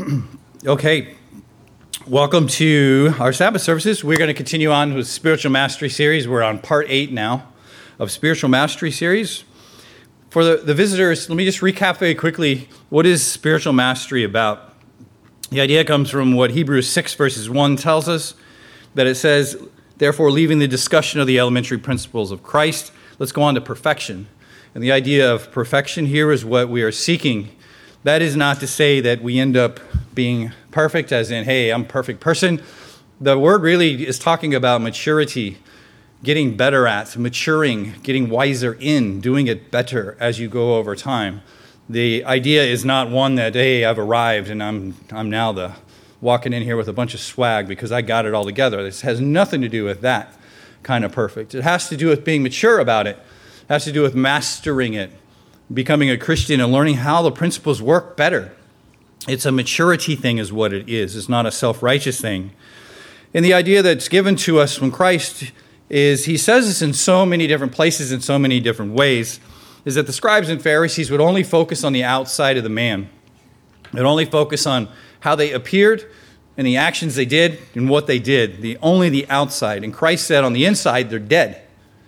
Okay, welcome to our Sabbath services. We're going to continue on with Spiritual Mastery series. We're on part 8 now of Spiritual Mastery series. For the visitors, let me just recap very quickly, what is spiritual mastery about? The idea comes from what Hebrews 6 verses 1 tells us, that it says, therefore, leaving the discussion of the elementary principles of Christ, let's go on to perfection. And the idea of perfection here is what we are seeking. That is not to say that we end up being perfect, as in, hey, I'm a perfect person. The word really is talking about maturity, getting better at, maturing, getting wiser in, doing it better as you go over time. The idea is not one that, hey, I've arrived and I'm now walking in here with a bunch of swag because I got it all together. This has nothing to do with that kind of perfect. It has to do with being mature about it. It has to do with mastering it, becoming a Christian and learning how the principles work better. It's a maturity thing is what it is. It's not a self-righteous thing. And the idea that's given to us from Christ is, he says this in so many different places in so many different ways, is that the scribes and Pharisees would only focus on the outside of the man. They'd only focus on how they appeared and the actions they did and what they did, only the outside. And Christ said on the inside, they're dead.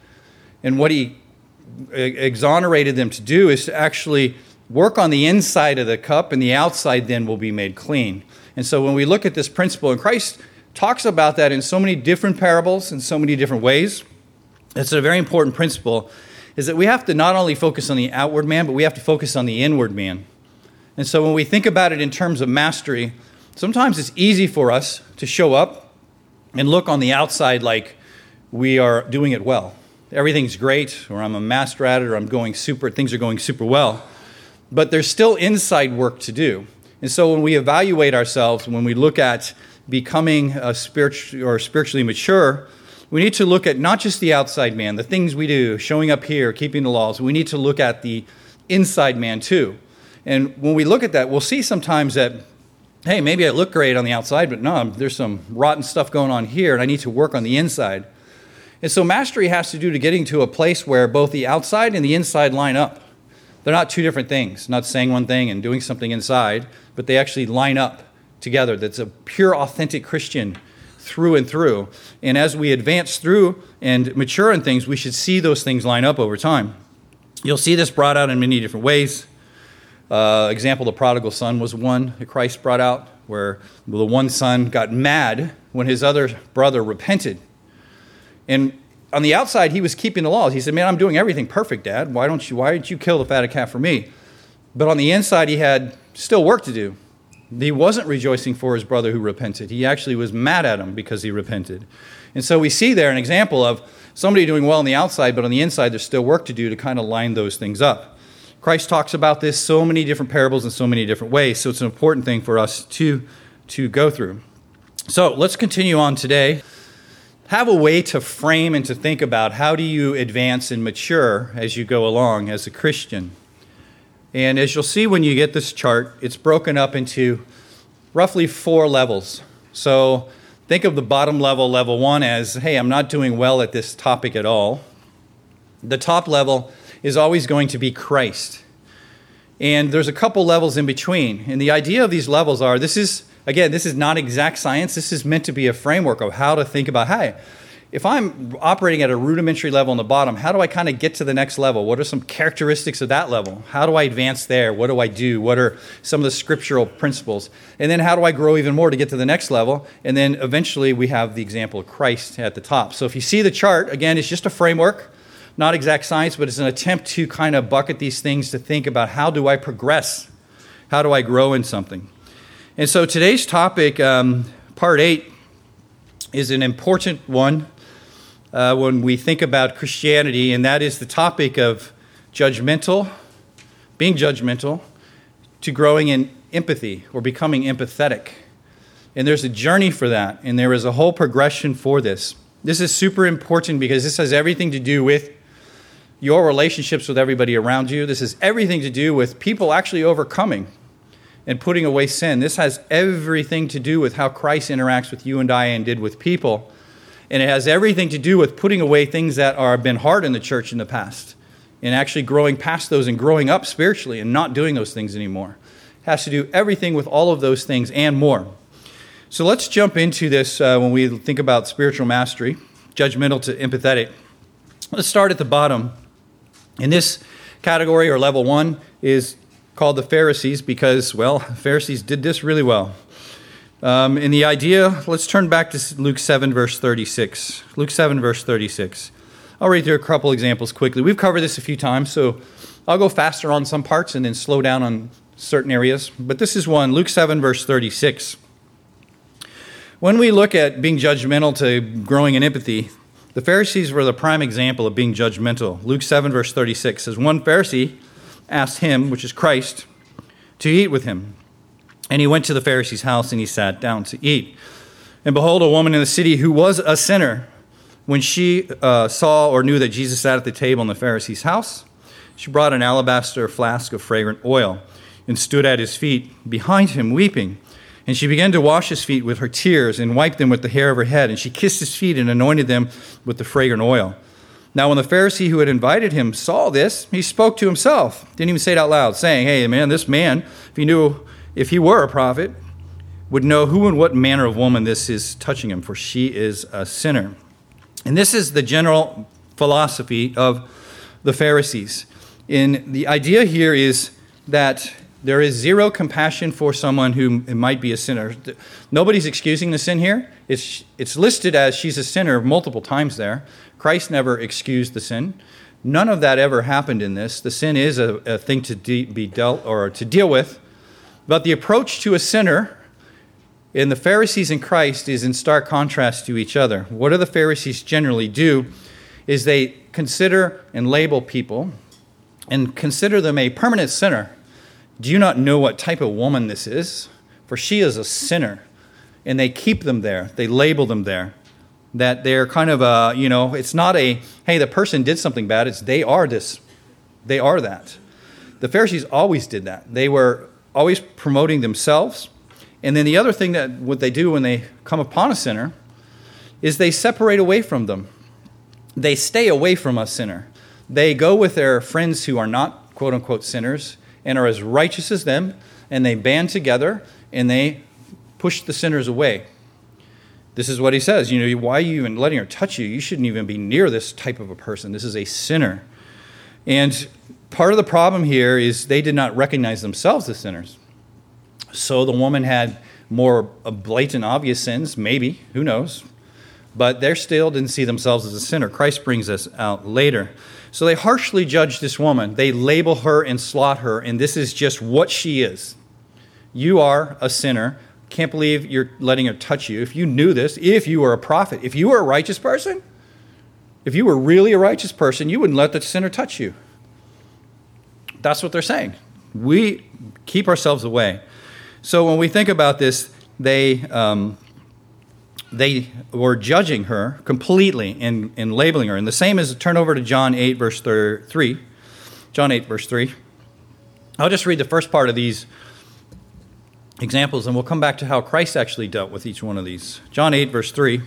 And what he exonerated them to do is to actually work on the inside of the cup, and the outside then will be made clean. And so when we look at this principle, and Christ talks about that in so many different parables, in so many different ways, it's a very important principle, is that we have to not only focus on the outward man, but we have to focus on the inward man. And so when we think about it in terms of mastery, sometimes it's easy for us to show up and look on the outside like we are doing it well. Everything's great, or I'm a master at it, or things are going super well. But there's still inside work to do. And so when we evaluate ourselves, when we look at becoming spiritually mature, we need to look at not just the outside man, the things we do, showing up here, keeping the laws. We need to look at the inside man too. And when we look at that, we'll see sometimes that, hey, maybe I look great on the outside, but no, there's some rotten stuff going on here, and I need to work on the inside. And so mastery has to do to getting to a place where both the outside and the inside line up. They're not two different things, not saying one thing and doing something inside, but they actually line up together. That's a pure, authentic Christian through and through. And as we advance through and mature in things, we should see those things line up over time. You'll see this brought out in many different ways. Example, the prodigal son was one that Christ brought out, where the one son got mad when his other brother repented. And on the outside, he was keeping the laws. He said, man, I'm doing everything perfect, Dad. Why didn't you kill the fatted calf for me? But on the inside, he had still work to do. He wasn't rejoicing for his brother who repented. He actually was mad at him because he repented. And so we see there an example of somebody doing well on the outside, but on the inside, there's still work to do to kind of line those things up. Christ talks about this so many different parables in so many different ways, so it's an important thing for us to go through. So let's continue on today. Have a way to frame and to think about how do you advance and mature as you go along as a Christian. And as you'll see when you get this chart, it's broken up into roughly 4 levels. So think of the bottom level, level 1, as, hey, I'm not doing well at this topic at all. The top level is always going to be Christ. And there's a couple levels in between. And the idea of these levels are, this is not exact science. This is meant to be a framework of how to think about, hey, if I'm operating at a rudimentary level on the bottom, how do I kind of get to the next level? What are some characteristics of that level? How do I advance there? What do I do? What are some of the scriptural principles? And then how do I grow even more to get to the next level? And then eventually we have the example of Christ at the top. So if you see the chart, again, it's just a framework, not exact science, but it's an attempt to kind of bucket these things to think about, how do I progress? How do I grow in something? And so today's topic, part 8, is an important one when we think about Christianity, and that is the topic of being judgmental, to growing in empathy or becoming empathetic. And there's a journey for that, and there is a whole progression for this. This is super important because this has everything to do with your relationships with everybody around you. This has everything to do with people actually overcoming and putting away sin. This has everything to do with how Christ interacts with you and I and did with people. And it has everything to do with putting away things that have been hard in the church in the past and actually growing past those and growing up spiritually and not doing those things anymore. has to do everything with all of those things and more. So let's jump into this when we think about spiritual mastery, judgmental to empathetic. Let's start at the bottom. In this category, or level 1, is called the Pharisees because, well, Pharisees did this really well. And the idea, let's turn back to Luke 7, verse 36. Luke 7, verse 36. I'll read through a couple examples quickly. We've covered this a few times, so I'll go faster on some parts and then slow down on certain areas. But this is one, Luke 7, verse 36. When we look at being judgmental to growing in empathy, the Pharisees were the prime example of being judgmental. Luke 7, verse 36 says, one Pharisee asked him, which is Christ, to eat with him. And he went to the Pharisee's house and he sat down to eat. And behold, a woman in the city who was a sinner, when she saw or knew that Jesus sat at the table in the Pharisee's house, she brought an alabaster flask of fragrant oil and stood at his feet behind him weeping. And she began to wash his feet with her tears and wiped them with the hair of her head. And she kissed his feet and anointed them with the fragrant oil. Now when the Pharisee who had invited him saw this, he spoke to himself. Didn't even say it out loud, saying, hey, man, this man, if he were a prophet, would know who and what manner of woman this is touching him, for she is a sinner. And this is the general philosophy of the Pharisees. And the idea here is that there is zero compassion for someone who might be a sinner. Nobody's excusing the sin here. It's listed as she's a sinner multiple times there. Christ never excused the sin. None of that ever happened in this. The sin is a thing to be dealt or to deal with. But the approach to a sinner in the Pharisees and Christ is in stark contrast to each other. What do the Pharisees generally do is they consider and label people and consider them a permanent sinner. Do you not know what type of woman this is? For she is a sinner. And they keep them there. They label them there. That they're kind of it's not a, hey, the person did something bad. It's they are this. They are that. The Pharisees always did that. They were always promoting themselves. And then the other thing that what they do when they come upon a sinner is they separate away from them. They stay away from a sinner. They go with their friends who are not, quote unquote, sinners and are as righteous as them, and they band together and they push the sinners away. This is what he says. Why are you even letting her touch you? You shouldn't even be near this type of a person. This is a sinner. And part of the problem here is they did not recognize themselves as sinners. So the woman had more blatant, obvious sins, maybe, who knows. But they still didn't see themselves as a sinner. Christ brings this out later. So they harshly judge this woman. They label her and slot her, and this is just what she is. You are a sinner. Can't believe you're letting her touch you. If you knew this, if you were a prophet, if you were a righteous person, if you were really a righteous person, you wouldn't let the sinner touch you. That's what they're saying. We keep ourselves away. So when we think about this, they were judging her completely and labeling her. And the same as, turn over to John 8, verse 3. John 8, verse 3. I'll just read the first part of these examples, and we'll come back to how Christ actually dealt with each one of these. John 8, verse 3.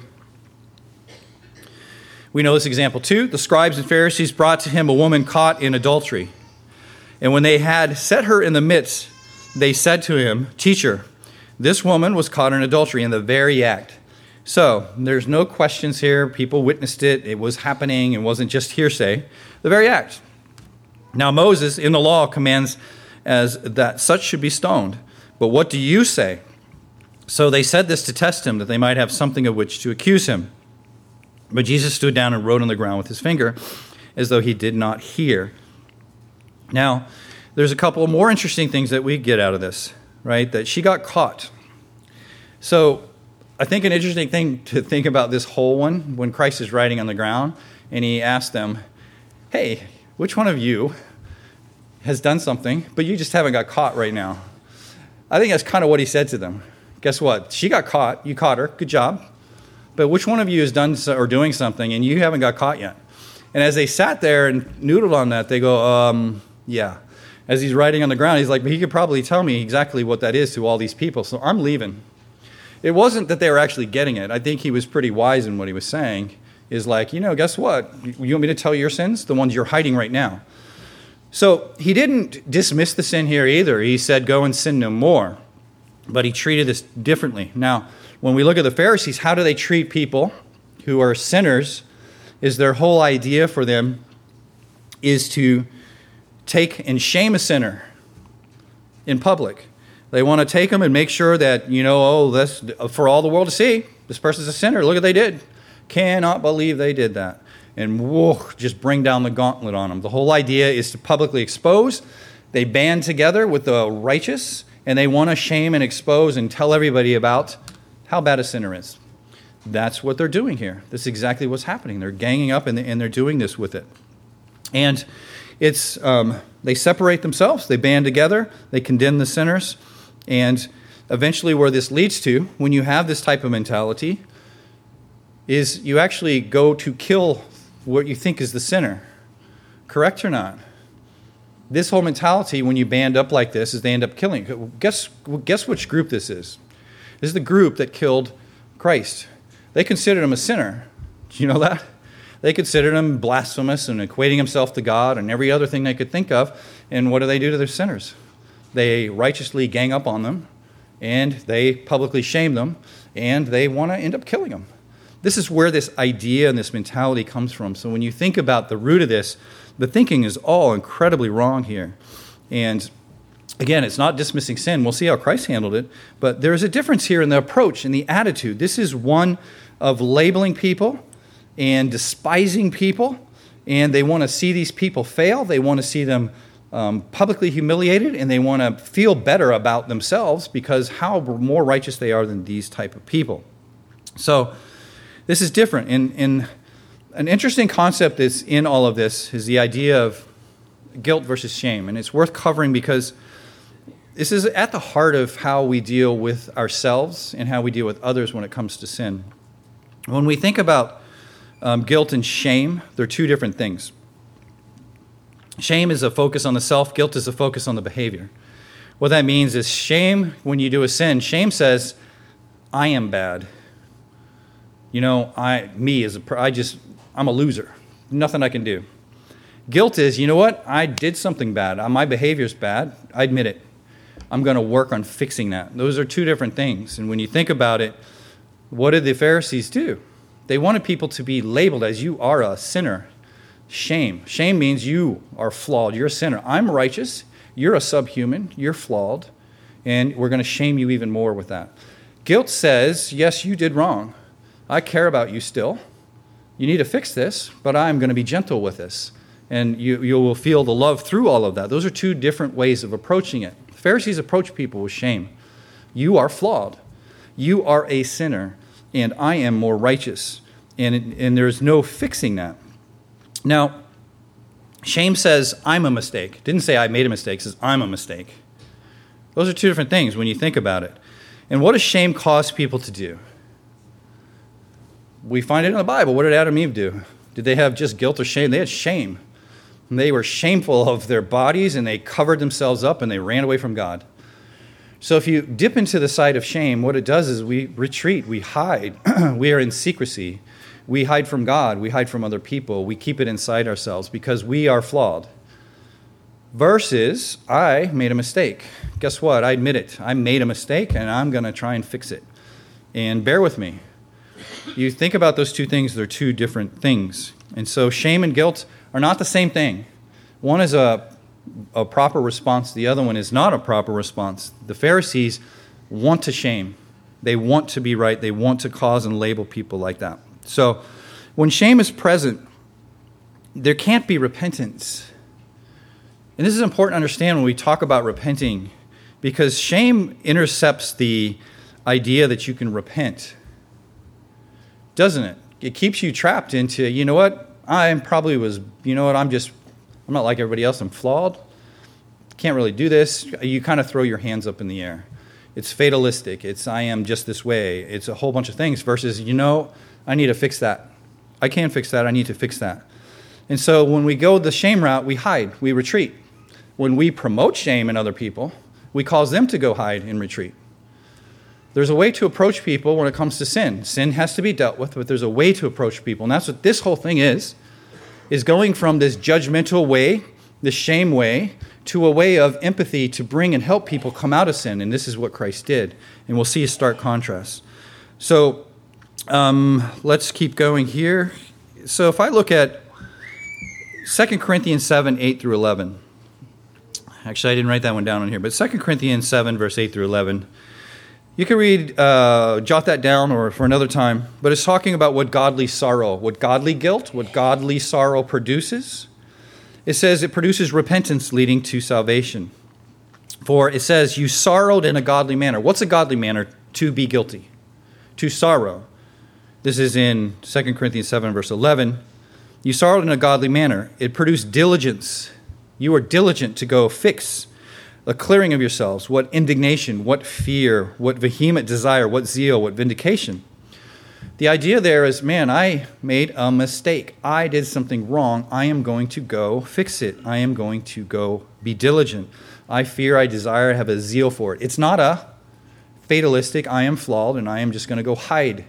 We know this example too. The scribes and Pharisees brought to him a woman caught in adultery. And when they had set her in the midst, they said to him, Teacher, this woman was caught in adultery in the very act. So there's no questions here. People witnessed it. It was happening. It wasn't just hearsay. The very act. Now Moses in the law commands as that such should be stoned. But what do you say? So they said this to test him, that they might have something of which to accuse him. But Jesus stood down and wrote on the ground with his finger, as though he did not hear. Now, there's a couple more interesting things that we get out of this, right? That she got caught. So I think an interesting thing to think about this whole one, when Christ is writing on the ground, and he asked them, hey, which one of you has done something, but you just haven't got caught right now? I think that's kind of what he said to them. Guess what? She got caught. You caught her. Good job. But which one of you has done or doing something, and you haven't got caught yet? And as they sat there and noodled on that, they go, yeah. As he's writing on the ground, he's like, but he could probably tell me exactly what that is to all these people, so I'm leaving. It wasn't that they were actually getting it. I think he was pretty wise in what he was saying, is like, guess what? You want me to tell your sins? The ones you're hiding right now. So he didn't dismiss the sin here either. He said, go and sin no more. But he treated this differently. Now, when we look at the Pharisees, how do they treat people who are sinners? Is their whole idea for them is to take and shame a sinner in public. They want to take them and make sure that, that's for all the world to see. This person's a sinner. Look what they did. Cannot believe they did that. And just bring down the gauntlet on them. The whole idea is to publicly expose. They band together with the righteous, and they want to shame and expose and tell everybody about how bad a sinner is. That's what they're doing here. That's exactly what's happening. They're ganging up, and they're doing this with it. And it's they separate themselves. They band together. They condemn the sinners. And eventually where this leads to, when you have this type of mentality, is you actually go to kill what you think is the sinner. Correct or not? This whole mentality, when you band up like this, is they end up killing. Guess which group this is? This is the group that killed Christ. They considered him a sinner. Do you know that? They considered him blasphemous and equating himself to God and every other thing they could think of. And what do to their sinners? They righteously gang up on them, and they publicly shame them, and they want to end up killing them. This is where this idea and this mentality comes from. So when you think about the root of this, the thinking is all incredibly wrong here. And again, it's not dismissing sin. We'll see how Christ handled it. But there is a difference here in the approach and the attitude. This is one of labeling people and despising people. And they want to see these people fail. They want to see them publicly humiliated. And they want to feel better about themselves because how more righteous they are than these type of people. So this is different. In an interesting concept that's in all of this is the idea of guilt versus shame. And it's worth covering because this is at the heart of how we deal with ourselves and how we deal with others when it comes to sin. When we think about guilt and shame, they're two different things. Shame is a focus on the self. Guilt is a focus on the behavior. What that means is shame, when you do a sin, shame says, I am bad. I'm a loser. Nothing I can do. Guilt is, you know what? I did something bad. My behavior's bad. I admit it. I'm going to work on fixing that. Those are two different things. And when you think about it, what did the Pharisees do? They wanted people to be labeled as you are a sinner. Shame. Shame means you are flawed. You're a sinner. I'm righteous. You're a subhuman. You're flawed. And we're going to shame you even more with that. Guilt says, yes, you did wrong. I care about you still. You need to fix this, but I'm going to be gentle with this. And you will feel the love through all of that. Those are two different ways of approaching it. The Pharisees approach people with shame. You are flawed. You are a sinner, and I am more righteous. And there's no fixing that. Now, shame says, I'm a mistake. It didn't say I made a mistake. It says, I'm a mistake. Those are two different things when you think about it. And what does shame cause people to do? We find it in the Bible. What did Adam and Eve do? Did they have just guilt or shame? They had shame. And they were shameful of their bodies, and they covered themselves up, and they ran away from God. So if you dip into the side of shame, what it does is we retreat, we hide. We are in secrecy. We hide from God. We hide from other people. We keep it inside ourselves because we are flawed. Versus, I made a mistake. Guess what? I admit it. I made a mistake, and I'm going to try and fix it. And bear with me. You think about those two things, they're two different things. And so shame and guilt are not the same thing. One is a proper response. The other one is not a proper response. The Pharisees want to shame. They want to be right. They want to cause and label people like that. So when shame is present, there can't be repentance. And this is important to understand when we talk about repenting, because shame intercepts the idea that you can repent. Doesn't it? It keeps you trapped into, you know what? I'm not like everybody else. I'm flawed. Can't really do this. You kind of throw your hands up in the air. It's fatalistic. It's I am just this way. It's a whole bunch of things versus, I need to fix that. I can't fix that. I need to fix that. And so when we go the shame route, we hide. We retreat. When we promote shame in other people, we cause them to go hide and retreat. There's a way to approach people when it comes to sin. Sin has to be dealt with, but there's a way to approach people. And that's what this whole thing is going from this judgmental way the shame way, to a way of empathy to bring and help people come out of sin. And this is what Christ did. And we'll see a stark contrast. So let's keep going here. So if I look at 2 Corinthians 7, 8 through 11. Actually, I didn't write that one down on here. But 2 Corinthians 7, verse 8 through 11. You can read, jot that down or for another time. But it's talking about what godly sorrow, what godly guilt, what godly sorrow produces. It says it produces repentance leading to salvation. For it says, you sorrowed in a godly manner. What's a godly manner? To be guilty. To sorrow. This is in 2 Corinthians 7, verse 11. You sorrowed in a godly manner. It produced diligence. You are diligent to go fix the clearing of yourselves. What indignation, what fear, what vehement desire, what zeal, what vindication. The idea there is, man, I made a mistake. I did something wrong. I am going to go fix it. I am going to go be diligent. I fear, I desire, I have a zeal for it. It's not a fatalistic, I am flawed, and I am just going to go hide.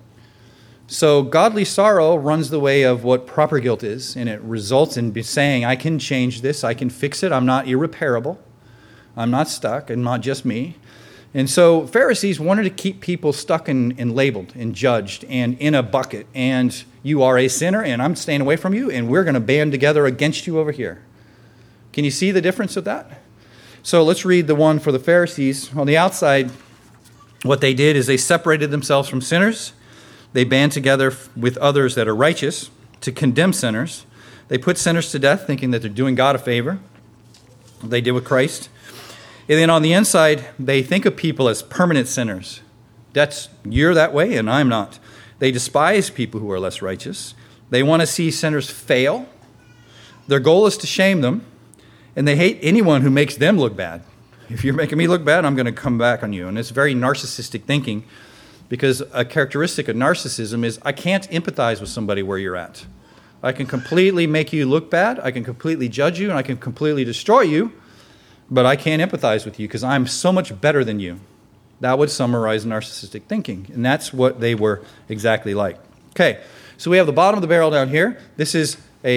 So godly sorrow runs the way of what proper guilt is, and it results in saying, I can change this, I can fix it, I'm not irreparable, I'm not stuck, and not just me. And so Pharisees wanted to keep people stuck and labeled and judged and in a bucket. And you are a sinner, and I'm staying away from you, and we're going to band together against you over here. Can you see the difference of that? So let's read the one for the Pharisees. On the outside, what they did is they separated themselves from sinners. They band together with others that are righteous to condemn sinners. They put sinners to death, thinking that they're doing God a favor. They did with Christ. And then on the inside, they think of people as permanent sinners. You're that way, and I'm not. They despise people who are less righteous. They want to see sinners fail. Their goal is to shame them, and they hate anyone who makes them look bad. If you're making me look bad, I'm going to come back on you. And it's very narcissistic thinking, because a characteristic of narcissism is I can't empathize with somebody where you're at. I can completely make you look bad. I can completely judge you, and I can completely destroy you. But I can't empathize with you because I'm so much better than you. That would summarize narcissistic thinking. And that's what they were exactly like. Okay, so we have the bottom of the barrel down here. This is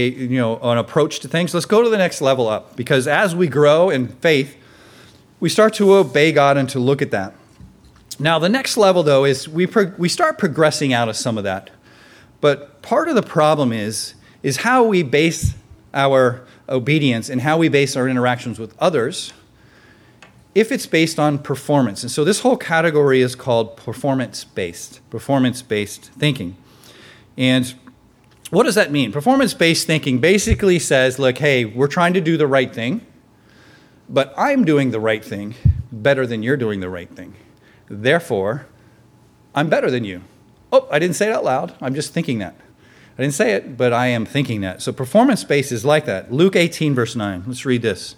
an approach to things. Let's go to the next level up. Because as we grow in faith, we start to obey God and to look at that. Now, the next level, though, is we start progressing out of some of that. But part of the problem is how we base our obedience and how we base our interactions with others if it's based on performance. And so this whole category is called performance-based thinking. And what does that mean? Performance-based thinking basically says, look, hey, we're trying to do the right thing, but I'm doing the right thing better than you're doing the right thing. Therefore, I'm better than you. Oh, I didn't say it out loud. I'm just thinking that. I didn't say it, but I am thinking that. So performance-based is like that. Luke 18, verse 9. Let's read this.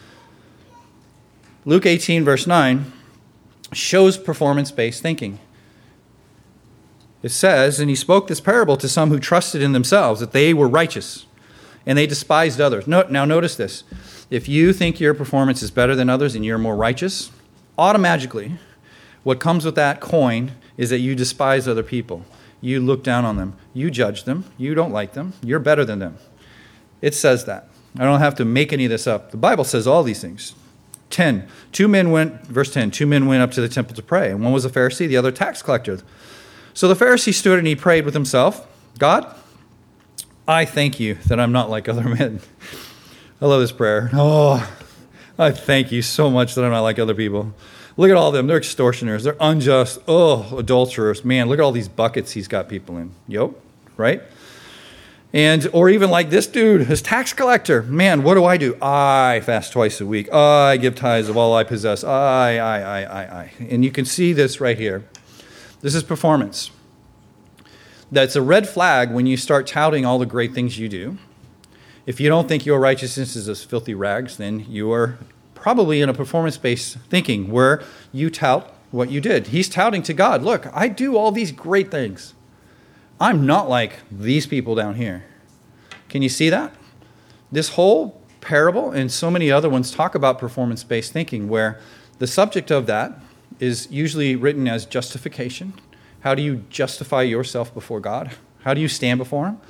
Luke 18, verse 9 shows performance-based thinking. It says, and he spoke this parable to some who trusted in themselves, that they were righteous, and they despised others. Now notice this. If you think your performance is better than others and you're more righteous, automatically, what comes with that coin is that you despise other people. You look down on them. You judge them. You don't like them. You're better than them. It says that. I don't have to make any of this up. The Bible says all these things. Verse 10, 2 men went up to the temple to pray, and one was a Pharisee, the other a tax collector. So the Pharisee stood and he prayed with himself, God, I thank you that I'm not like other men. I love this prayer. Oh, I thank you so much that I'm not like other people. Look at all of them. They're extortioners. They're unjust. Oh, adulterers. Man, look at all these buckets he's got people in. Yep, right? Or even like this dude, his tax collector. Man, what do? I fast twice a week. I give tithes of all I possess. I. And you can see this right here. This is performance. That's a red flag when you start touting all the great things you do. If you don't think your righteousness is as filthy rags, then you are probably in a performance-based thinking where you tout what you did. He's touting to God, look, I do all these great things. I'm not like these people down here. Can you see that? This whole parable and so many other ones talk about performance-based thinking where the subject of that is usually written as justification. How do you justify yourself before God? How do you stand before Him?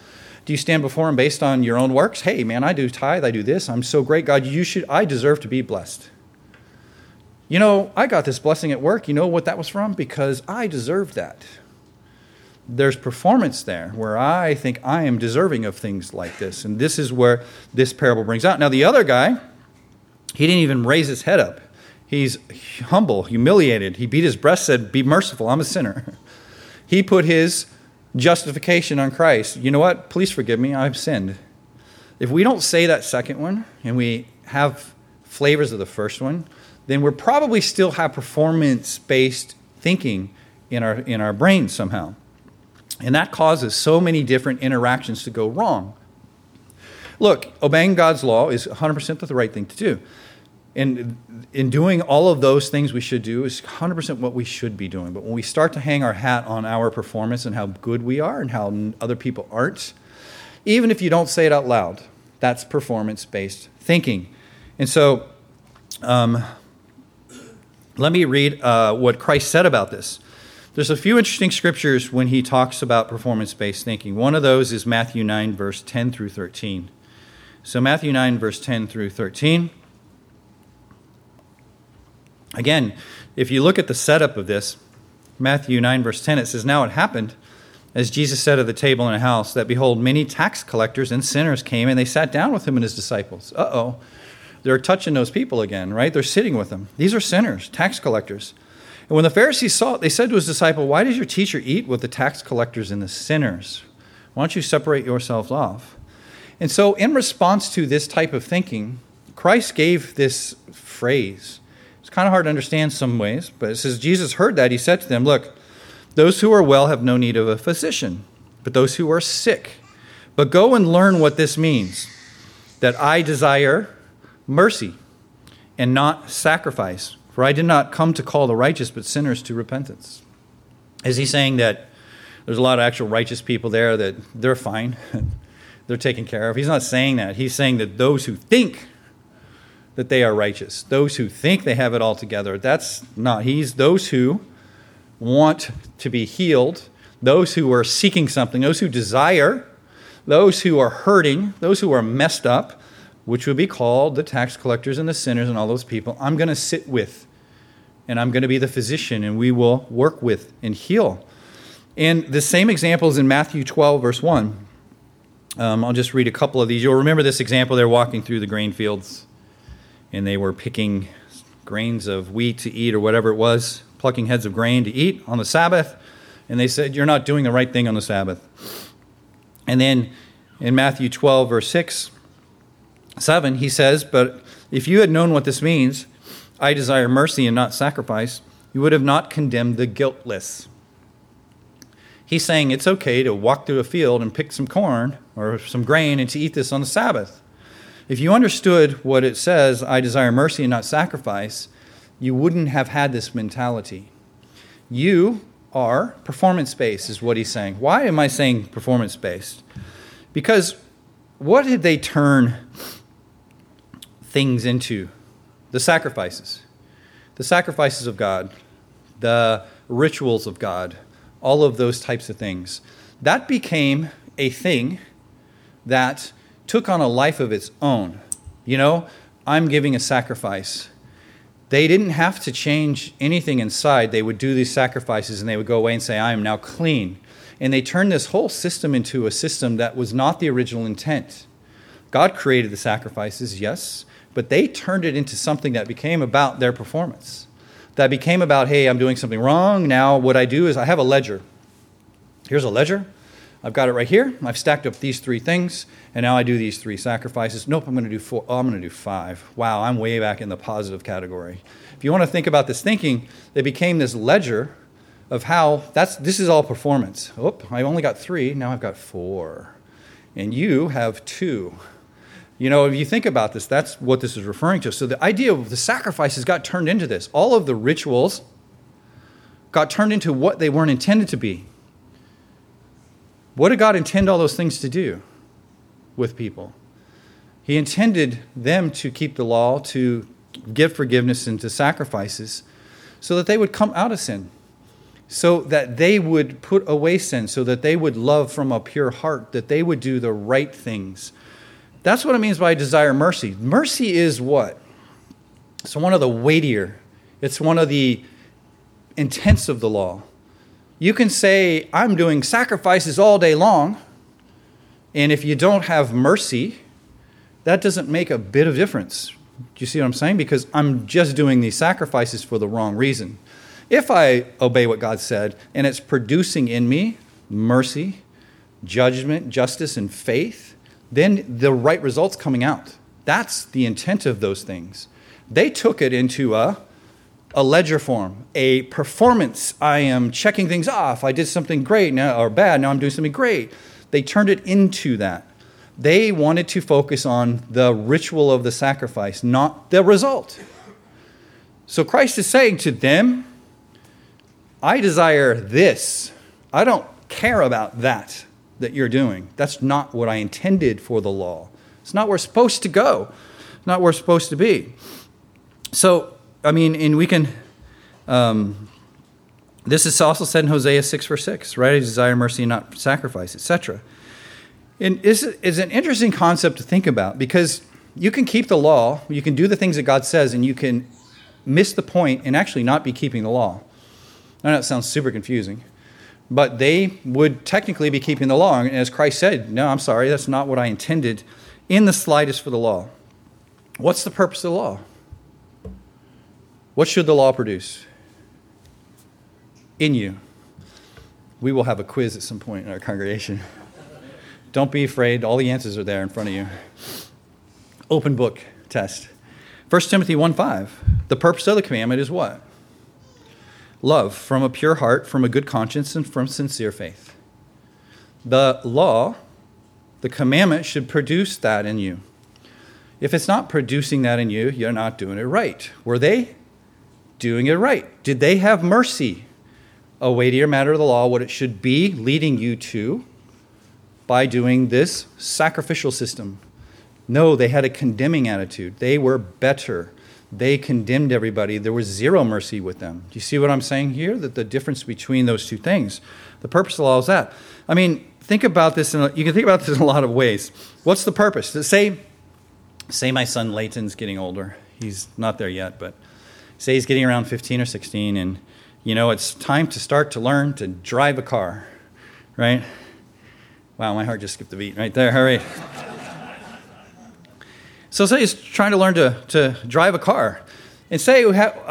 Do you stand before him based on your own works? Hey, man, I do tithe, I do this. I'm so great, God. I deserve to be blessed. You know, I got this blessing at work. You know what that was from? Because I deserve that. There's performance there where I think I am deserving of things like this. And this is where this parable brings out. Now, the other guy, he didn't even raise his head up. He's humble, humiliated. He beat his breast, said, be merciful, I'm a sinner. He put his justification on Christ. You know what? Please forgive me, I've sinned. If we don't say that second one and we have flavors of the first one, then we're probably still have performance-based thinking in our brains somehow. And that causes so many different interactions to go wrong. Look, obeying God's law is 100% the right thing to do. And in doing all of those things we should do is 100% what we should be doing. But when we start to hang our hat on our performance and how good we are and how other people aren't, even if you don't say it out loud, that's performance-based thinking. And so let me read what Christ said about this. There's a few interesting scriptures when he talks about performance-based thinking. One of those is Matthew 9, verse 10 through 13. So Matthew 9, verse 10 through 13. Again, if you look at the setup of this, Matthew 9, verse 10, it says, now it happened, as Jesus sat at the table in a house, that behold, many tax collectors and sinners came, and they sat down with him and his disciples. They're touching those people again, right? They're sitting with them. These are sinners, tax collectors. And when the Pharisees saw it, they said to his disciple, why does your teacher eat with the tax collectors and the sinners? Why don't you separate yourselves off? And so in response to this type of thinking, Christ gave this phrase. It's kind of hard to understand some ways, but it says, Jesus heard that. He said to them, look, those who are well have no need of a physician, but those who are sick. But go and learn what this means, that I desire mercy and not sacrifice. For I did not come to call the righteous, but sinners to repentance. Is he saying that there's a lot of actual righteous people there that they're fine, they're taken care of? He's not saying that. He's saying that those who think that they are righteous, those who think they have it all together, that's not. He's those who want to be healed, those who are seeking something, those who desire, those who are hurting, those who are messed up, which would be called the tax collectors and the sinners and all those people. I'm going to sit with, and I'm going to be the physician, and we will work with and heal. And the same example is in Matthew 12, verse 1. I'll just read a couple of these. You'll remember this example. They're walking through the grain fields, and they were picking grains of wheat to eat or whatever it was, plucking heads of grain to eat on the Sabbath. And they said, you're not doing the right thing on the Sabbath. And then in Matthew 12, verse 7, he says, but if you had known what this means, I desire mercy and not sacrifice, you would have not condemned the guiltless. He's saying it's okay to walk through a field and pick some corn or some grain and to eat this on the Sabbath. If you understood what it says, I desire mercy and not sacrifice, you wouldn't have had this mentality. You are performance-based, is what he's saying. Why am I saying performance-based? Because what did they turn things into? The sacrifices of God, the rituals of God, all of those types of things. That became a thing that took on a life of its own. You know, I'm giving a sacrifice. They didn't have to change anything inside. They would do these sacrifices and they would go away and say, I am now clean. And they turned this whole system into a system that was not the original intent. God created the sacrifices, yes, but they turned it into something that became about their performance. That became about, hey, I'm doing something wrong. Now what I do is I have a ledger. Here's a ledger. I've got it right here. I've stacked up these 3 things, and now I do these 3 sacrifices. Nope, I'm going to do 4. Oh, I'm going to do 5. Wow, I'm way back in the positive category. If you want to think about this thinking, it became this ledger of how this is all performance. Oh, I only got 3. Now I've got 4. And you have 2. You know, if you think about this, that's what this is referring to. So the idea of the sacrifices got turned into this. All of the rituals got turned into what they weren't intended to be. What did God intend all those things to do with people? He intended them to keep the law, to give forgiveness and to sacrifices so that they would come out of sin. so that they would put away sin, so that they would love from a pure heart, that they would do the right things. That's what it means by desire mercy. Mercy is what? It's one of the weightier. It's one of the intents of the law. You can say, I'm doing sacrifices all day long, and if you don't have mercy, that doesn't make a bit of difference. Do you see what I'm saying? Because I'm just doing these sacrifices for the wrong reason. If I obey what God said, and it's producing in me mercy, judgment, justice, and faith, then the right result's coming out. That's the intent of those things. They took it into a ledger form, a performance. I am checking things off. I did something great now or bad. Now I'm doing something great. They turned it into that. They wanted to focus on the ritual of the sacrifice, not the result. So Christ is saying to them, I desire this. I don't care about that you're doing. That's not what I intended for the law. It's not where it's supposed to go. It's not where it's supposed to be. So, and we can, this is also said in Hosea 6, verse 6, right? I desire mercy and not sacrifice, etc. And it's an interesting concept to think about, because you can keep the law, you can do the things that God says, and you can miss the point and actually not be keeping the law. I know it sounds super confusing, but they would technically be keeping the law. And as Christ said, no, I'm sorry, that's not what I intended in the slightest for the law. What's the purpose of the law? What should the law produce? In you. We will have a quiz at some point in our congregation. Don't be afraid. All the answers are there in front of you. Open book test. 1 Timothy 1:5. The purpose of the commandment is what? Love from a pure heart, from a good conscience, and from sincere faith. The law, the commandment, should produce that in you. If it's not producing that in you, you're not doing it right. Were they doing it right? Did they have mercy? A weightier matter of the law, what it should be leading you to by doing this sacrificial system. No, they had a condemning attitude. They were better. They condemned everybody. There was zero mercy with them. Do you see what I'm saying here? That the difference between those two things. The purpose of the law is that. Think about this. You can think about this in a lot of ways. What's the purpose? Say my son Layton's getting older. He's not there yet, but say he's getting around 15 or 16, and it's time to start to learn to drive a car, right? Wow, my heart just skipped a beat right there. All right. So say he's trying to learn to drive a car. And say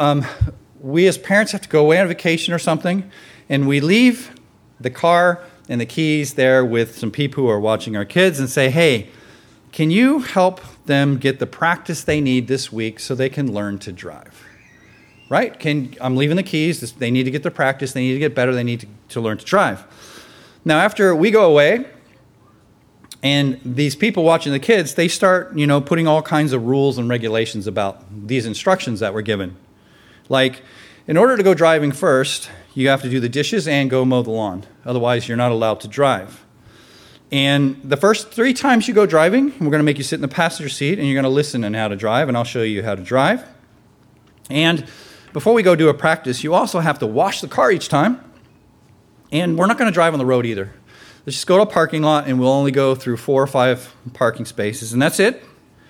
we as parents have to go away on vacation or something, and we leave the car and the keys there with some people who are watching our kids and say, hey, can you help them get the practice they need this week so they can learn to drive? Right? I'm leaving the keys. They need to get their practice. They need to get better. They need to learn to drive. Now, after we go away, and these people watching the kids, they start, putting all kinds of rules and regulations about these instructions that were given. Like, in order to go driving first, you have to do the dishes and go mow the lawn. Otherwise, you're not allowed to drive. And the first 3 times you go driving, we're going to make you sit in the passenger seat, and you're going to listen on how to drive, and I'll show you how to drive. And before we go do a practice, you also have to wash the car each time. And we're not going to drive on the road either. Let's just go to a parking lot, and we'll only go through 4 or 5 parking spaces, and that's it.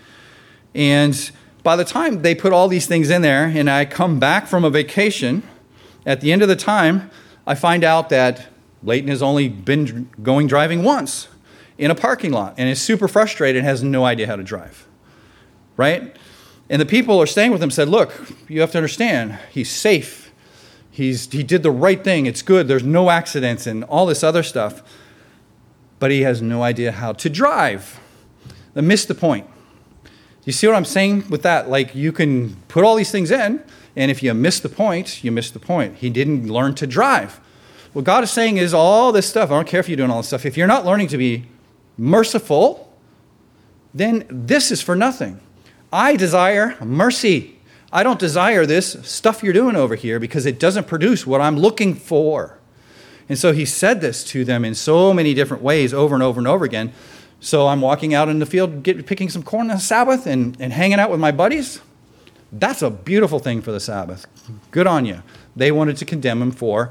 And by the time they put all these things in there, and I come back from a vacation, at the end of the time, I find out that Layton has only been going driving once in a parking lot, and is super frustrated and has no idea how to drive, right? And the people who are staying with him said, look, you have to understand, he's safe. He did the right thing. It's good. There's no accidents and all this other stuff. But he has no idea how to drive. They missed the point. You see what I'm saying with that? Like, you can put all these things in, and if you miss the point, you miss the point. He didn't learn to drive. What God is saying is all this stuff. I don't care if you're doing all this stuff. If you're not learning to be merciful, then this is for nothing. I desire mercy. I don't desire this stuff you're doing over here because it doesn't produce what I'm looking for. And so he said this to them in so many different ways over and over and over again. So I'm walking out in the field, picking some corn on the Sabbath and hanging out with my buddies. That's a beautiful thing for the Sabbath. Good on you. They wanted to condemn him for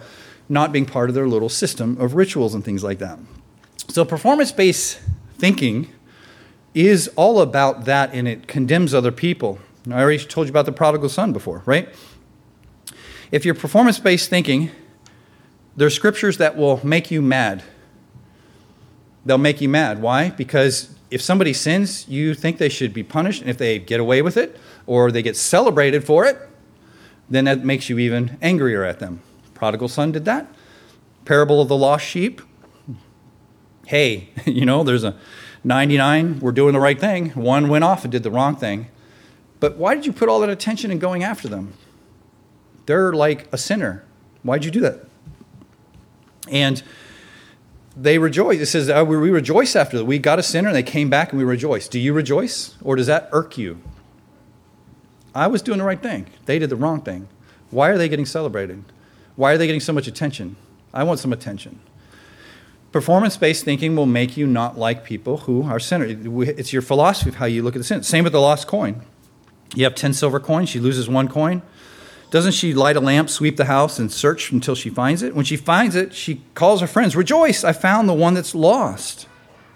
not being part of their little system of rituals and things like that. So performance-based thinking is all about that, and it condemns other people. I already told you about the prodigal son before, right? If you're performance-based thinking, there are scriptures that will make you mad. They'll make you mad. Why? Because if somebody sins, you think they should be punished, and if they get away with it, or they get celebrated for it, then that makes you even angrier at them. Prodigal son did that. Parable of the lost sheep. Hey, there's a 99, we're doing the right thing. One went off and did the wrong thing. But why did you put all that attention in going after them? They're like a sinner. Why'd you do that? And they rejoice. It says, we rejoice after that. We got a sinner and they came back and we rejoice. Do you rejoice? Or does that irk you? I was doing the right thing. They did the wrong thing. Why are they getting celebrated? Why are they getting so much attention? I want some attention. Performance-based thinking will make you not like people who are sinners. It's your philosophy of how you look at the sin. Same with the lost coin. You have 10 silver coins. She loses one coin. Doesn't she light a lamp, sweep the house, and search until she finds it? When she finds it, she calls her friends, rejoice, I found the one that's lost.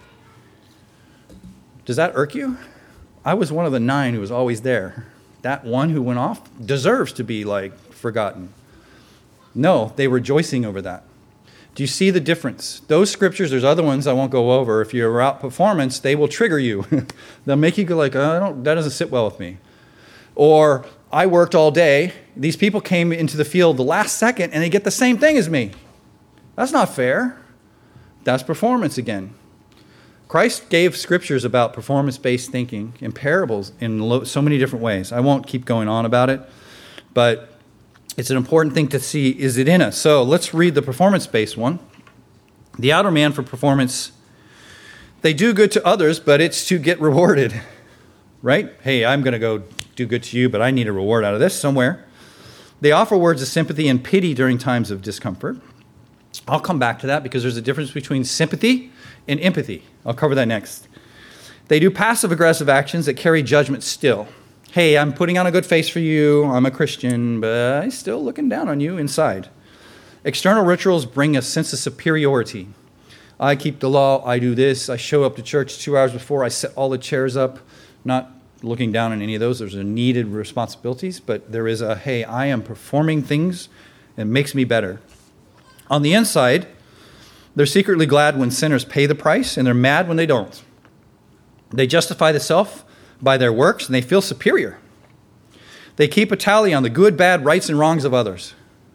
Does that irk you? I was one of the 9 who was always there. That one who went off deserves to be forgotten. No, they were rejoicing over that. Do you see the difference? Those scriptures, there's other ones I won't go over. If you're out performance, they will trigger you. They'll make you go that doesn't sit well with me. Or, I worked all day. These people came into the field the last second and they get the same thing as me. That's not fair. That's performance again. Christ gave scriptures about performance-based thinking in parables in so many different ways. I won't keep going on about it, but it's an important thing to see, is it in us? So let's read the performance-based one. The outer man for performance, they do good to others, but it's to get rewarded, right? Hey, I'm going to go do good to you, but I need a reward out of this somewhere. They offer words of sympathy and pity during times of discomfort. I'll come back to that because there's a difference between sympathy and empathy. I'll cover that next. They do passive-aggressive actions that carry judgment still. Hey, I'm putting on a good face for you. I'm a Christian, but I'm still looking down on you inside. External rituals bring a sense of superiority. I keep the law. I do this. I show up to church 2 hours before. I set all the chairs up. Not looking down on any of those. There's a needed responsibilities, but there is hey, I am performing things and it makes me better. On the inside, they're secretly glad when sinners pay the price, and they're mad when they don't. They justify the self by their works, and they feel superior. They keep a tally on the good, bad, rights, and wrongs of others.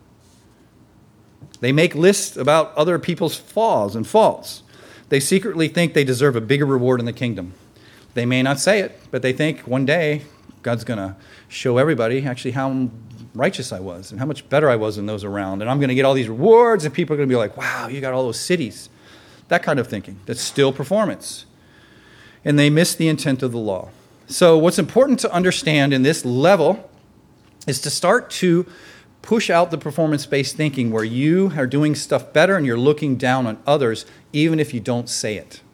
They make lists about other people's flaws and faults. They secretly think they deserve a bigger reward in the kingdom. They may not say it, but they think one day God's going to show everybody actually how righteous I was and how much better I was than those around. And I'm going to get all these rewards, and people are going to be like, wow, you got all those cities. That kind of thinking. That's still performance. And they miss the intent of the law. So what's important to understand in this level is to start to push out the performance-based thinking where you are doing stuff better and you're looking down on others, even if you don't say it.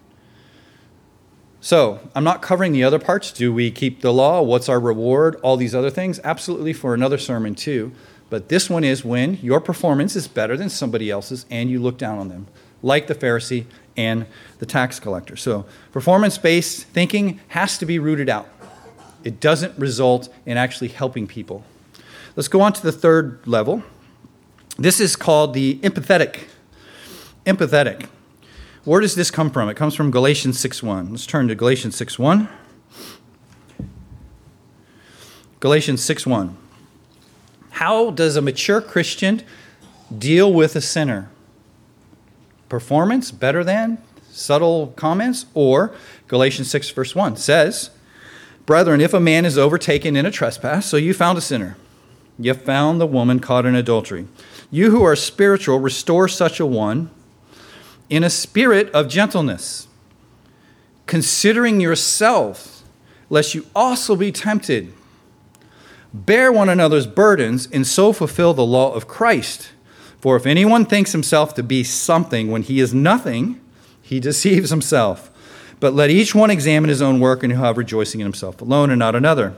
So I'm not covering the other parts. Do we keep the law? What's our reward? All these other things? Absolutely, for another sermon too. But this one is when your performance is better than somebody else's and you look down on them, like the Pharisee and the tax collector. So performance-based thinking has to be rooted out. It doesn't result in actually helping people. Let's go on to the third level. This is called the empathetic. Empathetic. Where does this come from? It comes from Galatians 6:1. Let's turn to Galatians 6:1. Galatians 6:1. How does a mature Christian deal with a sinner? Performance, better than, subtle comments, or Galatians 6 verse 1 says, brethren, if a man is overtaken in a trespass, so you found a sinner, you found the woman caught in adultery. You who are spiritual, restore such a one in a spirit of gentleness, considering yourself, lest you also be tempted. Bear one another's burdens, and so fulfill the law of Christ. For if anyone thinks himself to be something when he is nothing, he deceives himself. But let each one examine his own work, and he'll have rejoicing in himself alone and not another.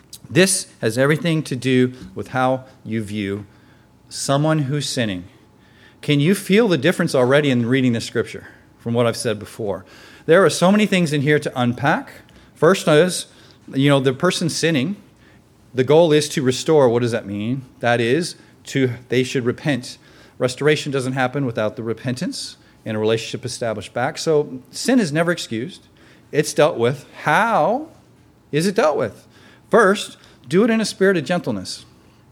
This has everything to do with how you view someone who's sinning. Can you feel the difference already in reading the scripture from what I've said before? There are so many things in here to unpack. First is, the person sinning, the goal is to restore. What does that mean? That is, they should repent. Restoration doesn't happen without the repentance and a relationship established back. So sin is never excused. It's dealt with. How is it dealt with? First, do it in a spirit of gentleness.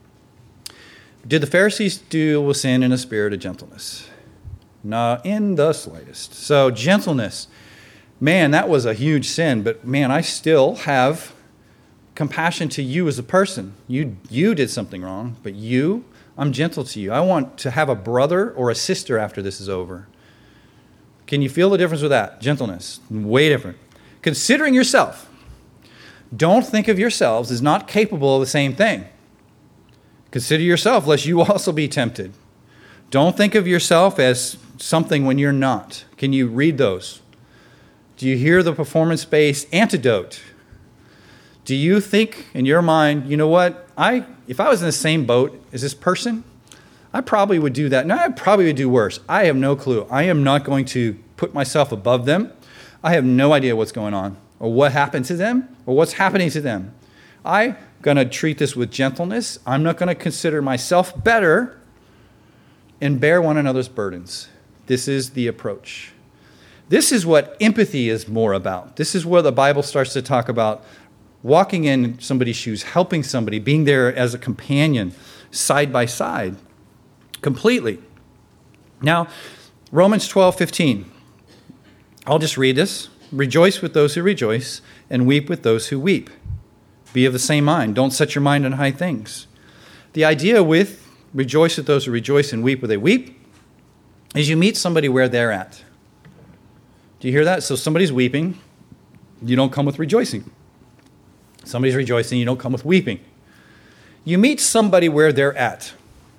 Did the Pharisees deal with sin in a spirit of gentleness? Not in the slightest. So gentleness. Man, that was a huge sin, but man, I still have compassion to you as a person. You did something wrong, but I'm gentle to you. I want to have a brother or a sister after this is over. Can you feel the difference with that? Gentleness. Way different. Considering yourself. Don't think of yourselves as not capable of the same thing. Consider yourself, lest you also be tempted. Don't think of yourself as something when you're not. Can you read those? Do you hear the performance-based antidote? Do you think in your mind, you know what? If I was in the same boat as this person, I probably would do that. No, I probably would do worse. I have no clue. I am not going to put myself above them. I have no idea what's going on or what happened to them or what's happening to them. I'm going to treat this with gentleness. I'm not going to consider myself better and bear one another's burdens. This is the approach. This is what empathy is more about. This is where the Bible starts to talk about walking in somebody's shoes, helping somebody, being there as a companion, side by side, completely. Now, Romans 12:15. I'll just read this. Rejoice with those who rejoice, and weep with those who weep. Be of the same mind. Don't set your mind on high things. The idea with rejoice with those who rejoice and weep where they weep is you meet somebody where they're at. Do you hear that? So somebody's weeping, you don't come with rejoicing. Somebody's rejoicing, you don't come with weeping. You meet somebody where they're at.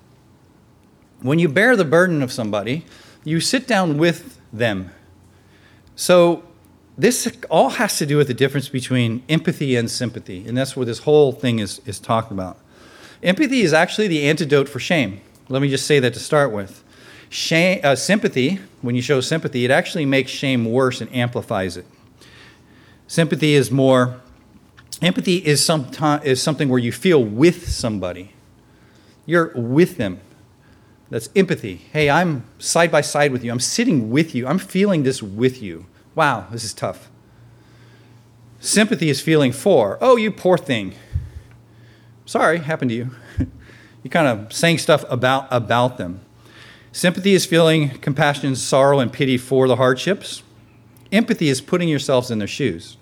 When you bear the burden of somebody, you sit down with them. So this all has to do with the difference between empathy and sympathy, and that's what this whole thing is talking about. Empathy is actually the antidote for shame. Let me just say that to start with. Sympathy, when you show sympathy, it actually makes shame worse and amplifies it. Empathy is something where you feel with somebody. You're with them. That's empathy. Hey, I'm side by side with you. I'm sitting with you. I'm feeling this with you. Wow, this is tough. Sympathy is feeling for. Oh, you poor thing. Sorry, happened to you. You're kind of saying stuff about them. Sympathy is feeling compassion, sorrow, and pity for the hardships. Empathy is putting yourselves in their shoes.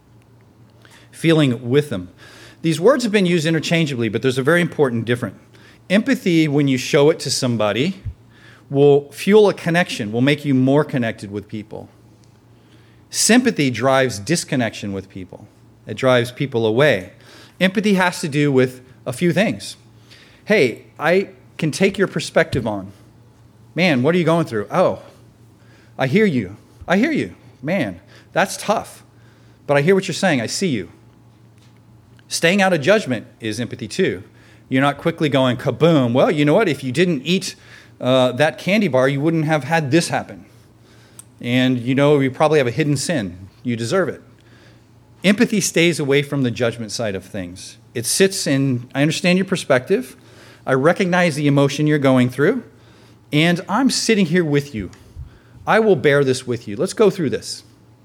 Feeling with them. These words have been used interchangeably, but there's a very important difference. Empathy, when you show it to somebody, will fuel a connection, will make you more connected with people. Sympathy drives disconnection with people. It drives people away. Empathy has to do with a few things. Hey, I can take your perspective on. Man, what are you going through? Oh, I hear you. Man, that's tough. But I hear what you're saying. I see you. Staying out of judgment is empathy too. You're not quickly going kaboom. Well, you know what? If you didn't eat that candy bar, you wouldn't have had this happen. And you probably have a hidden sin. You deserve it. Empathy stays away from the judgment side of things. It sits in, I understand your perspective. I recognize the emotion you're going through. And I'm sitting here with you. I will bear this with you. Let's go through this.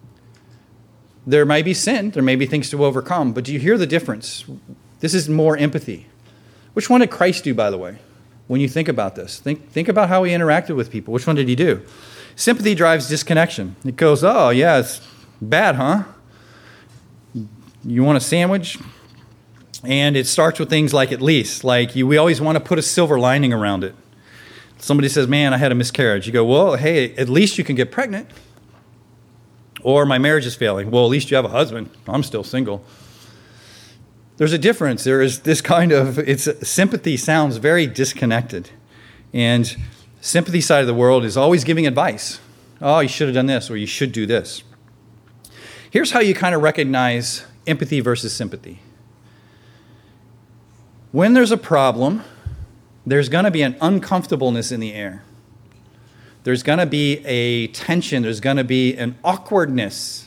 There may be sin. There may be things to overcome. But do you hear the difference? This is more empathy. Which one did Christ do, by the way? When you think about this, think about how he interacted with people. Which one did he do? Sympathy drives disconnection. It goes, oh, yeah, it's bad, huh? You want a sandwich? And it starts with things like at least. We always want to put a silver lining around it. Somebody says, man, I had a miscarriage. You go, well, hey, at least you can get pregnant. Or my marriage is failing. Well, at least you have a husband. I'm still single. There's a difference. There is this sympathy sounds very disconnected. And sympathy side of the world is always giving advice. Oh, you should have done this, or you should do this. Here's how you kind of recognize empathy versus sympathy. When there's a problem, there's going to be an uncomfortableness in the air. There's going to be a tension. There's going to be an awkwardness.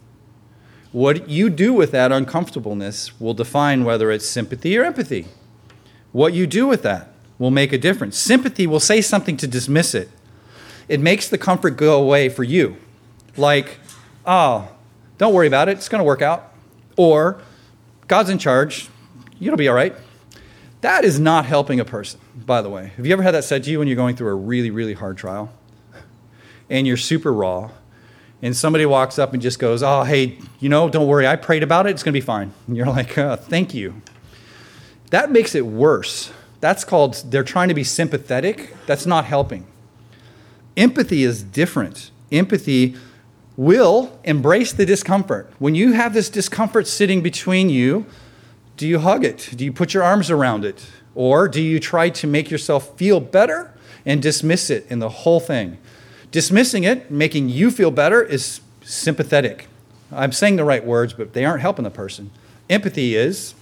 What you do with that uncomfortableness will define whether it's sympathy or empathy. What you do with that will make a difference. Sympathy will say something to dismiss it. It makes the comfort go away for you. Like, oh, don't worry about it. It's going to work out. Or, God's in charge. You'll be all right. That is not helping a person, by the way. Have you ever had that said to you when you're going through a really, really hard trial? And you're super raw. And somebody walks up and just goes, oh, hey, don't worry. I prayed about it. It's going to be fine. And you're like, thank you. That makes it worse. That's called, they're trying to be sympathetic. That's not helping. Empathy is different. Empathy will embrace the discomfort. When you have this discomfort sitting between you, do you hug it? Do you put your arms around it? Or do you try to make yourself feel better and dismiss it in the whole thing? Dismissing it, making you feel better, is sympathetic. I'm saying the right words, but they aren't helping the person. Empathy is,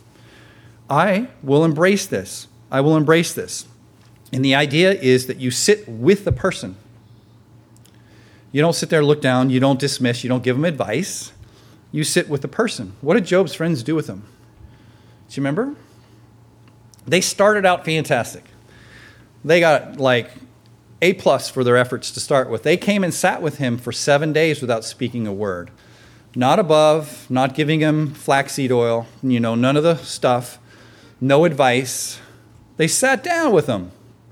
I will embrace this. I will embrace this. And the idea is that you sit with the person. You don't sit there, look down. You don't dismiss. You don't give them advice. You sit with the person. What did Job's friends do with him? Do you remember? They started out fantastic. They got like A+ for their efforts to start with. They came and sat with him for 7 days without speaking a word. Not above, not giving him flaxseed oil, none of the stuff, no advice. They sat down with him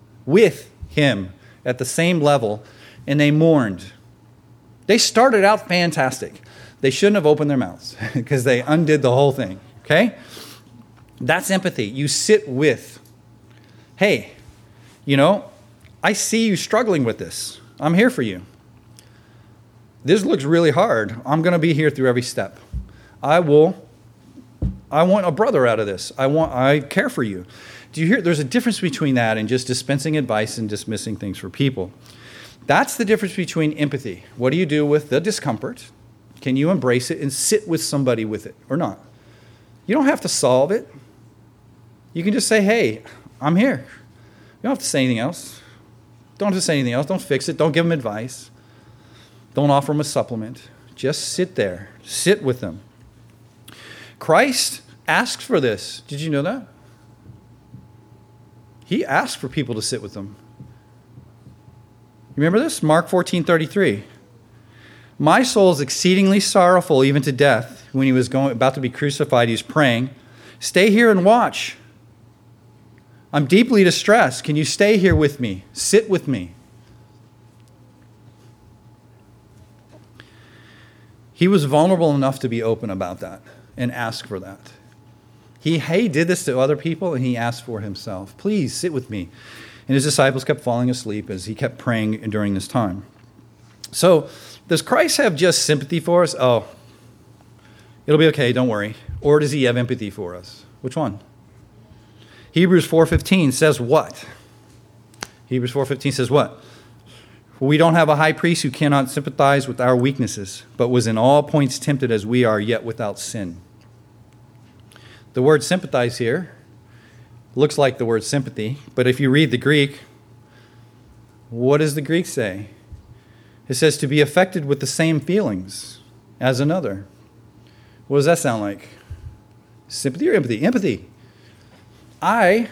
at the same level, and they mourned. They started out fantastic. They shouldn't have opened their mouths because they undid the whole thing, okay? That's empathy. You sit with, hey, I see you struggling with this. I'm here for you. This looks really hard. I'm going to be here through every step. I want a brother out of this. I care for you. Do you hear? There's a difference between that and just dispensing advice and dismissing things for people. That's the difference between empathy. What do you do with the discomfort? Can you embrace it and sit with somebody with it or not? You don't have to solve it. You can just say, hey, I'm here. You don't have to say anything else. Don't have to say anything else. Don't fix it. Don't give them advice. Don't offer them a supplement. Just sit there. Sit with them. Christ asked for this. Did you know that? He asked for people to sit with them. You remember this? Mark 14:33. My soul is exceedingly sorrowful, even to death. When he was about to be crucified, he was praying, stay here and watch. I'm deeply distressed. Can you stay here with me? Sit with me. He was vulnerable enough to be open about that and ask for that. He did this to other people, and he asked for himself. Please sit with me. And his disciples kept falling asleep as he kept praying during this time. So, does Christ have just sympathy for us? Oh, it'll be okay, don't worry. Or does he have empathy for us? Which one? Hebrews 4:15 says what? Hebrews 4:15 says what? For we don't have a high priest who cannot sympathize with our weaknesses, but was in all points tempted as we are, yet without sin. The word sympathize here looks like the word sympathy, but if you read the Greek, what does the Greek say? It says to be affected with the same feelings as another. What does that sound like? Sympathy or empathy? Empathy. I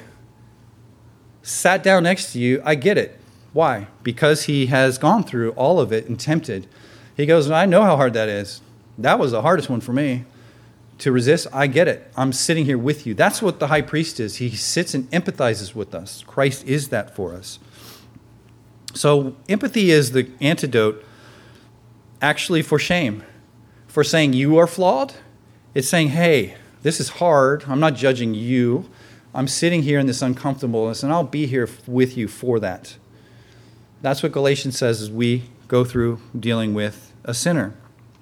sat down next to you. I get it. Why? Because he has gone through all of it and tempted. He goes, I know how hard that is. That was the hardest one for me. To resist, I get it. I'm sitting here with you. That's what the high priest is. He sits and empathizes with us. Christ is that for us. So empathy is the antidote actually for shame. For saying you are flawed, it's saying, hey, this is hard. I'm not judging you. I'm sitting here in this uncomfortableness, and I'll be here with you for that. That's what Galatians says as we go through dealing with a sinner.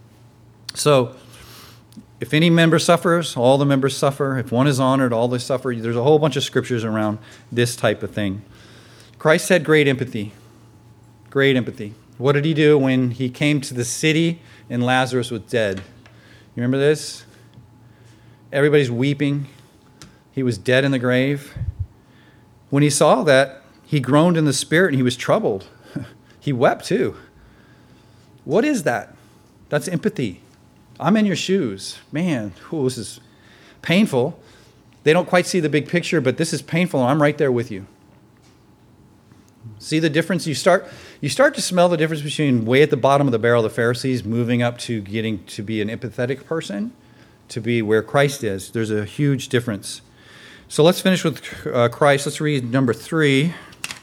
So, if any member suffers, all the members suffer. If one is honored, all they suffer. There's a whole bunch of scriptures around this type of thing. Christ had great empathy. Great empathy. What did he do when he came to the city and Lazarus was dead? You remember this? Everybody's weeping. He was dead in the grave. When he saw that, he groaned in the spirit and he was troubled. He wept too. What is that? That's empathy. I'm in your shoes. Man, this is painful. They don't quite see the big picture, but this is painful, and I'm right there with you. See the difference? You start to smell the difference between way at the bottom of the barrel of the Pharisees moving up to getting to be an empathetic person, to be where Christ is. There's a huge difference. So let's finish with Christ. Let's read number 3.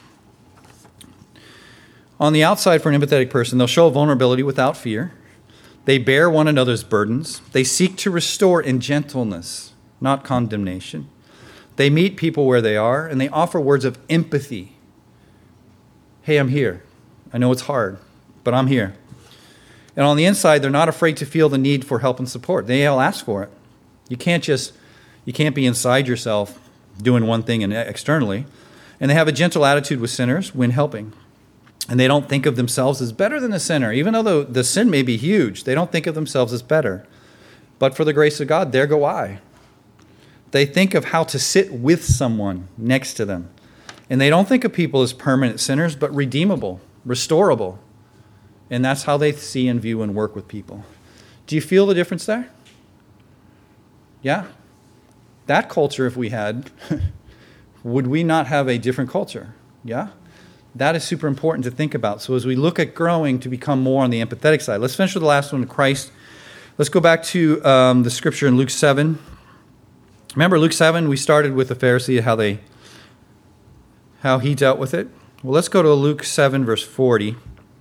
On the outside, for an empathetic person, they'll show vulnerability without fear. They bear one another's burdens. They seek to restore in gentleness, not condemnation. They meet people where they are, and they offer words of empathy. Hey, I'm here. I know it's hard, but I'm here. And on the inside, they're not afraid to feel the need for help and support. They'll ask for it. You can't be inside yourself doing one thing and externally. And they have a gentle attitude with sinners when helping. And they don't think of themselves as better than the sinner. Even though the sin may be huge, they don't think of themselves as better. But for the grace of God, there go I. They think of how to sit with someone next to them. And they don't think of people as permanent sinners, but redeemable, restorable. And that's how they see and view and work with people. Do you feel the difference there? Yeah. That culture, if we had, would we not have a different culture? Yeah. That is super important to think about. So as we look at growing to become more on the empathetic side, let's finish with the last one, Christ. Let's go back to the scripture in Luke 7. Remember Luke 7, we started with the Pharisee, how he dealt with it. Well, let's go to Luke 7, verse 40.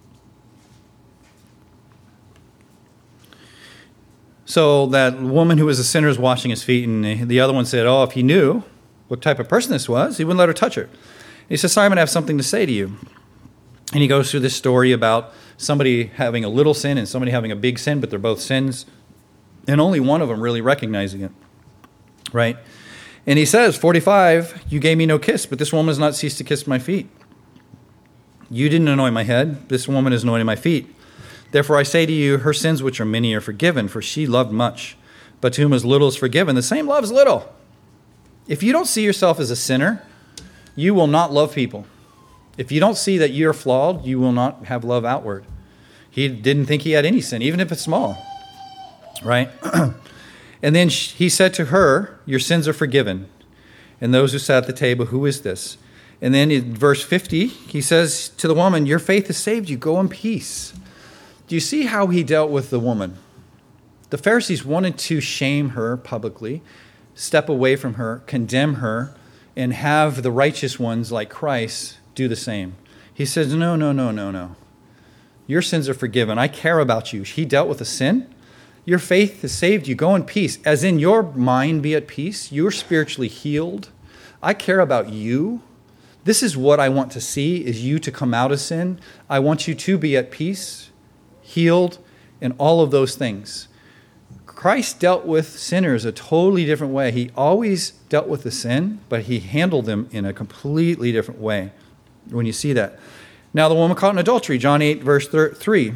So that woman who was a sinner is washing his feet, and the other one said, if he knew what type of person this was, he wouldn't let her touch her. He says, Simon, I have something to say to you. And he goes through this story about somebody having a little sin and somebody having a big sin, but they're both sins, and only one of them really recognizing it, right? And he says, 45, you gave me no kiss, but this woman has not ceased to kiss my feet. You didn't anoint my head. This woman is anointing my feet. Therefore I say to you, her sins which are many are forgiven, for she loved much. But to whom is little is forgiven, the same loves little. If you don't see yourself as a sinner, you will not love people. If you don't see that you're flawed, you will not have love outward. He didn't think he had any sin, even if it's small, right? And then he said to her, your sins are forgiven. And those who sat at the table, who is this? And then in verse 50, he says to the woman, your faith has saved you. Go in peace. Do you see how he dealt with the woman? The Pharisees wanted to shame her publicly, step away from her, condemn her, and have the righteous ones like Christ do the same. He says, no. Your sins are forgiven. I care about you. He dealt with a sin. Your faith has saved you. Go in peace. As in your mind be at peace. You're spiritually healed. I care about you. This is what I want to see, is you to come out of sin. I want you to be at peace, healed, and all of those things. Christ dealt with sinners a totally different way. He always dealt with the sin, but he handled them in a completely different way when you see that. Now, the woman caught in adultery, John 8, verse 3.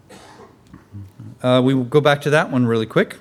We will go back to that one really quick.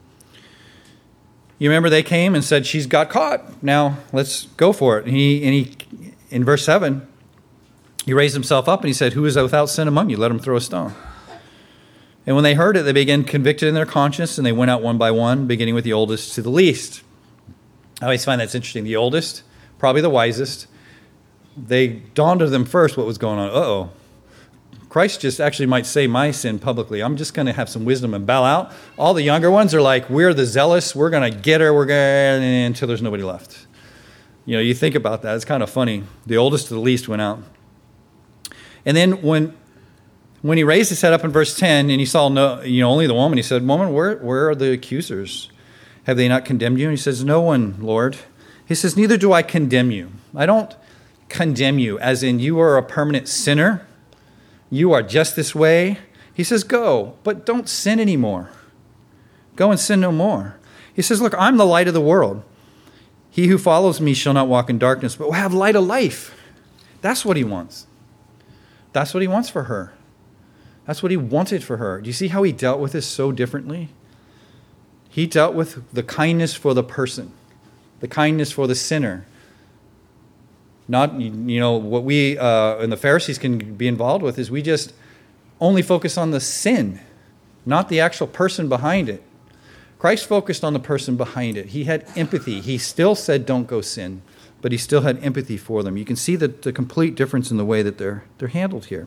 You remember they came and said, she's got caught. Now, let's go for it. And he in verse 7, he raised himself up and he said, who is without sin among you? Let him throw a stone. And when they heard it, they began convicted in their conscience, and they went out one by one, beginning with the oldest to the least. I always find that's interesting. The oldest, probably the wisest. They dawned to them first what was going on. Uh-oh. Christ just actually might say my sin publicly. I'm just going to have some wisdom and bow out. All the younger ones are like, we're the zealous. We're going to get her. Until there's nobody left. You know, you think about that. It's kind of funny. The oldest to the least went out. And then when he raised his head up in verse 10 and he saw only the woman, he said, woman, where are the accusers? Have they not condemned you? And he says, no one, Lord. He says, neither do I condemn you. I don't condemn you as in you are a permanent sinner. You are just this way. He says, go, but don't sin anymore. Go and sin no more. He says, look, I'm the light of the world. He who follows me shall not walk in darkness, but will have light of life. That's what he wants. That's what he wants for her. That's what he wanted for her. Do you see how he dealt with this so differently? He dealt with the kindness for the person, the kindness for the sinner, Not, what we and the Pharisees can be involved with is we just only focus on the sin, not the actual person behind it. Christ focused on the person behind it. He had empathy. He still said, don't go sin, but he still had empathy for them. You can see the complete difference in the way that they're handled here.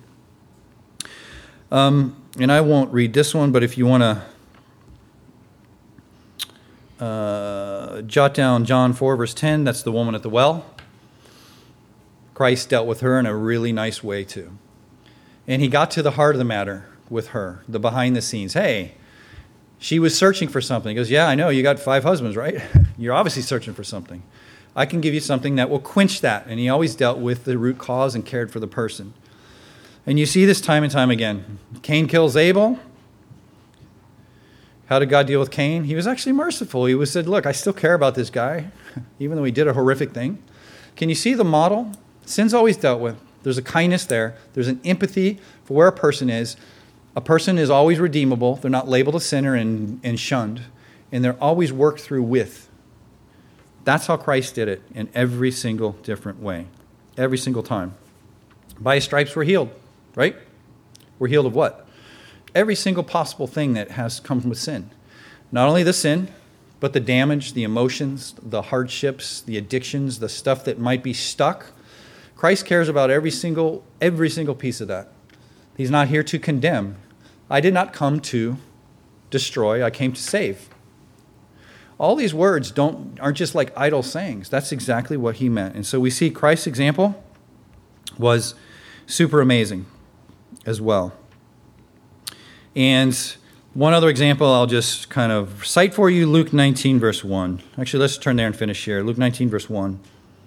And I won't read this one, but if you want to jot down John 4, verse 10, that's the woman at the well. Christ dealt with her in a really nice way too. And he got to the heart of the matter with her, the behind the scenes. Hey, she was searching for something. He goes, yeah, I know, you got 5 husbands, right? You're obviously searching for something. I can give you something that will quench that. And he always dealt with the root cause and cared for the person. And you see this time and time again. Cain kills Abel. How did God deal with Cain? He was actually merciful. He said, look, I still care about this guy, even though he did a horrific thing. Can you see the model? Sin's always dealt with. There's a kindness there. There's an empathy for where a person is. A person is always redeemable. They're not labeled a sinner and shunned. And they're always worked through with. That's how Christ did it in every single different way. Every single time. By his stripes we're healed, right? We're healed of what? Every single possible thing that has come from sin. Not only the sin, but the damage, the emotions, the hardships, the addictions, the stuff that might be stuck. Christ cares about every single piece of that. He's not here to condemn. I did not come to destroy. I came to save. All these words aren't just like idle sayings. That's exactly what he meant. And so we see Christ's example was super amazing as well. And one other example I'll just kind of cite for you, Luke 19, verse 1. Actually, let's turn there and finish here. Luke 19, verse 1.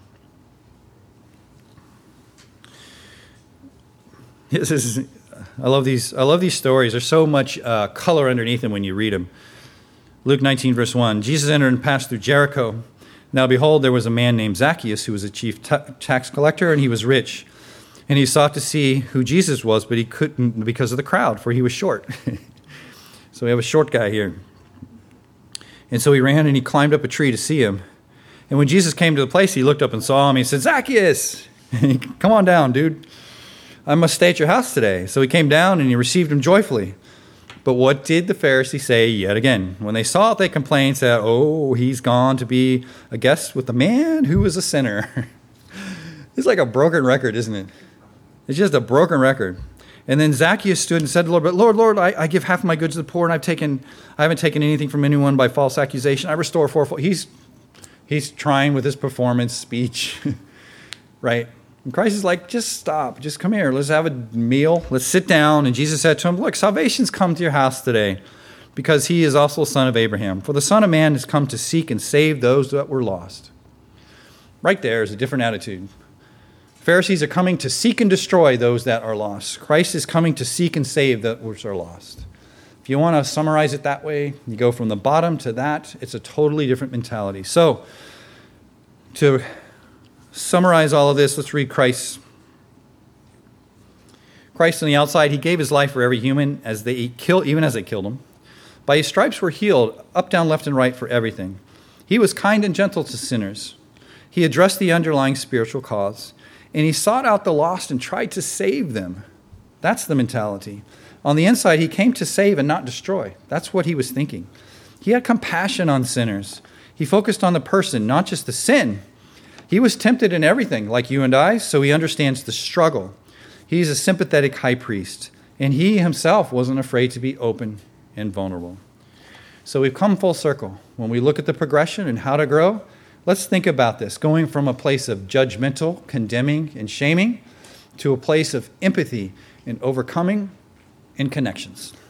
I love these stories. There's so much color underneath them when you read them. Luke 19, verse 1. Jesus entered and passed through Jericho. Now behold, there was a man named Zacchaeus who was a chief tax collector, and he was rich. And he sought to see who Jesus was, but he couldn't because of the crowd, for he was short. So we have a short guy here. And so he ran and he climbed up a tree to see him. And when Jesus came to the place, he looked up and saw him. He said, Zacchaeus, come on down, dude. I must stay at your house today. So he came down and he received him joyfully. But what did the Pharisees say yet again? When they saw it, they complained, said, oh, he's gone to be a guest with the man who was a sinner. It's like a broken record, isn't it? It's just a broken record. And then Zacchaeus stood and said to the Lord, Lord, I give half of my goods to the poor, and I haven't taken anything from anyone by false accusation. I restore fourfold. He's trying with his performance speech, right? And Christ is like, just stop. Just come here. Let's have a meal. Let's sit down. And Jesus said to him, look, salvation's come to your house today because he is also a son of Abraham. For the Son of Man has come to seek and save those that were lost. Right there is a different attitude. Pharisees are coming to seek and destroy those that are lost. Christ is coming to seek and save those which are lost. If you want to summarize it that way, you go from the bottom to that, it's a totally different mentality. So, to summarize all of this, let's read Christ. Christ on the outside, he gave his life for every human even as they killed him. By his stripes we're healed, up, down, left, and right for everything. He was kind and gentle to sinners. He addressed the underlying spiritual cause. And he sought out the lost and tried to save them. That's the mentality. On the inside, he came to save and not destroy. That's what he was thinking. He had compassion on sinners. He focused on the person, not just the sin. He was tempted in everything, like you and I, so he understands the struggle. He's a sympathetic high priest, and he himself wasn't afraid to be open and vulnerable. So we've come full circle. When we look at the progression and how to grow, let's think about this, going from a place of judgmental, condemning, and shaming to a place of empathy and overcoming and connections.